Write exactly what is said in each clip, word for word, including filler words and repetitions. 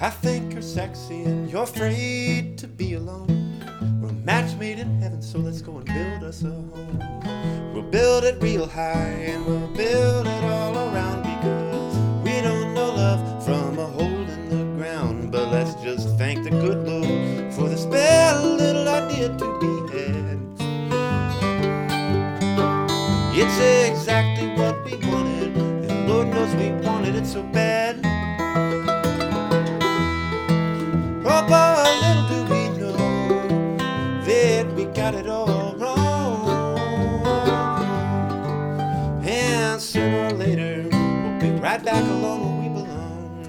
I think you're sexy and you're afraid to be alone. We're a match made in heaven, so let's go and build us a home. We'll build it real high and we'll build it all around, because we don't know love from a hole in the ground. But let's just thank the good Lord for the spare little idea to be had. It's exactly what we wanted, and Lord knows we wanted it so bad. Oh, but little do we know that we got it all wrong. And sooner or later, we'll be right back along where we belong.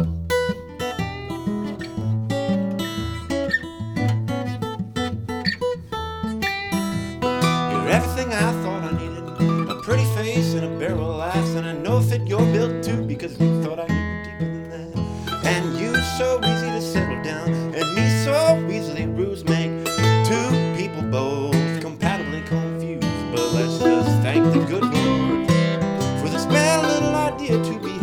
You're everything I thought I needed, a pretty face and a barrel of laughs, and I know fit your build too, because you thought I knew you deeper than that. And you so easy to settle down, and me so easily bruised, make two people both compatibly confused. But let's just thank the good Lord for this bad little idea to be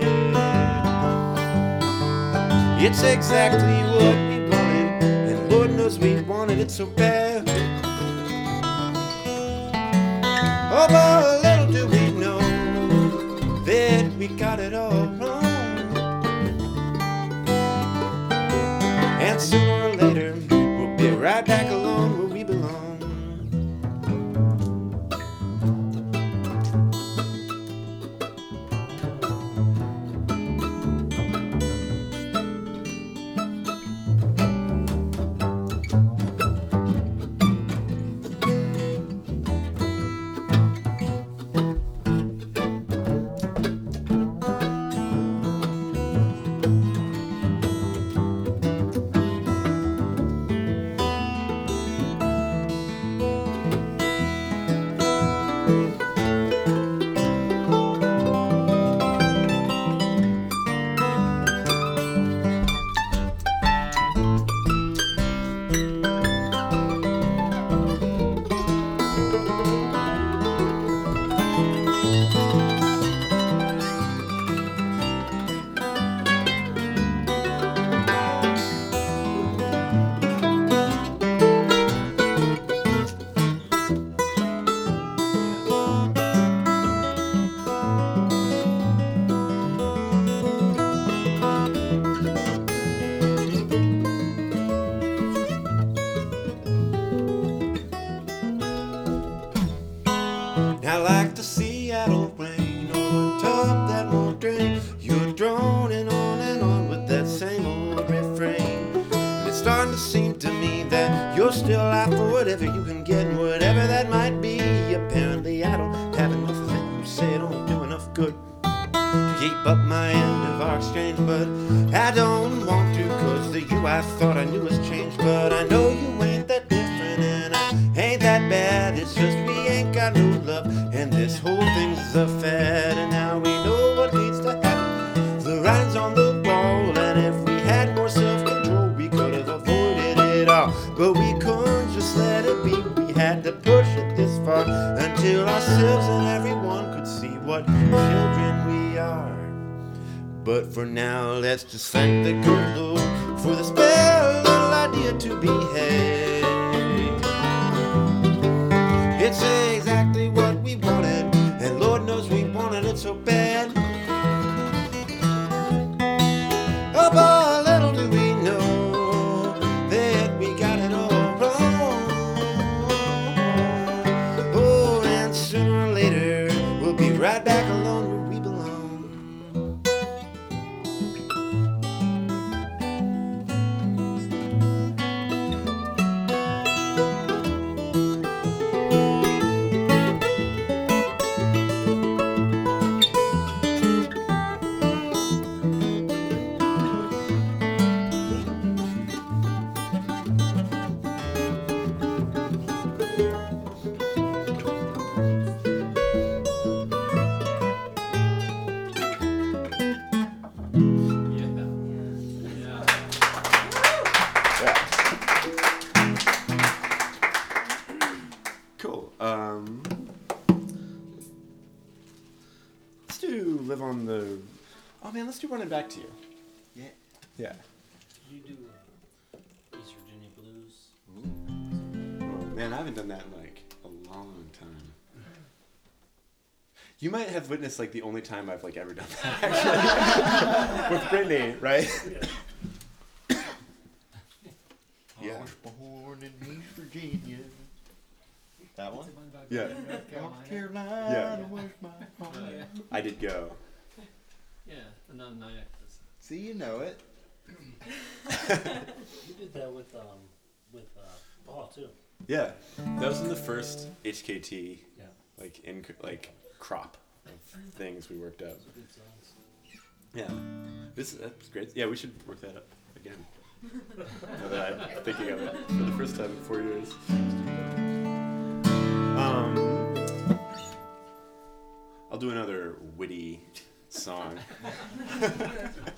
had. It's exactly what we wanted, and Lord knows we wanted it so bad. Oh, but little do we know that we got it all wrong. And sooner or later, we'll be right back along where we belong. I like the Seattle rain or a tub that won't drain. You're droning on and on with that same old refrain. And it's starting to seem to me that you're still out for whatever you can get, and whatever that might be. Apparently I don't have enough of it. You say it don't do enough good to keep up my end of our exchange. But I don't want to, cause the you I thought I knew has changed. But I know you ain't that different, and I ain't that bad. It's just we ain't got no love, and this whole thing's a fad. And now we know what needs to happen. The writing's on the wall, and if we had more self-control, we could have avoided it all. But we couldn't just let it be. We had to push it this far until ourselves and everyone could see what children we are. But for now, let's just thank the good Lord for this spare little idea to be had. It's exactly what we wanted, and Lord knows we wanted it so bad. Oh, but little do we know that we got it all wrong. Oh, and sooner or later, we'll be right back along where we belong. Cool. Um, let's do live on the. Oh man, let's do running back to you. Yeah. Yeah. Did you do uh, East Virginia Blues? Oh, man, I haven't done that in like a long time. You might have witnessed like the only time I've like ever done that actually. With Brittany, right? Yeah. Yeah. I was born in East Virginia. That one? Yeah. North Carolina Yeah. was my home. Oh, yeah. I did go. Yeah, and then Niagara. See, you know it. You did that with um with uh Paul too. Yeah. That was in the first H K T Yeah. like in like crop of things we worked up. Those are good songs. Yeah. This that's great. Yeah, we should work that up again. Now that I'm thinking of it for the first time in four years. Um, I'll do another witty song.